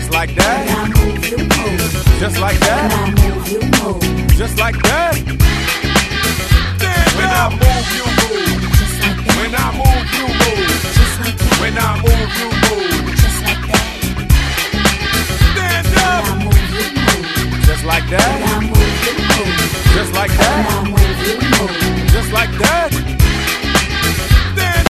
Just like that. When I move, you move. Just like that. When I move, you move. Just like that. Stand when up. I move, you move. Just like that. When I move, you move. Just like that. When I move, you move. Just like that. Stand up. When I move, you move. Just like that. When I move, you move. Just like When that. I move, you move. Just like that.